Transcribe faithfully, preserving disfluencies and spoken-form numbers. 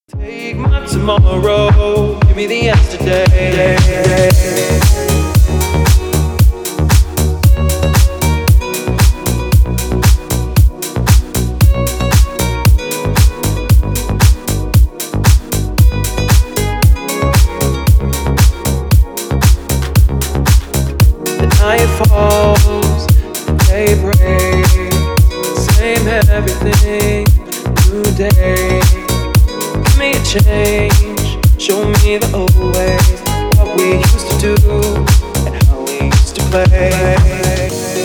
Take my tomorrow, give me the yesterday. The night falls, the day breaks, same everything, new day. Give me a change, show me the old ways, what we used to do and how we used to play.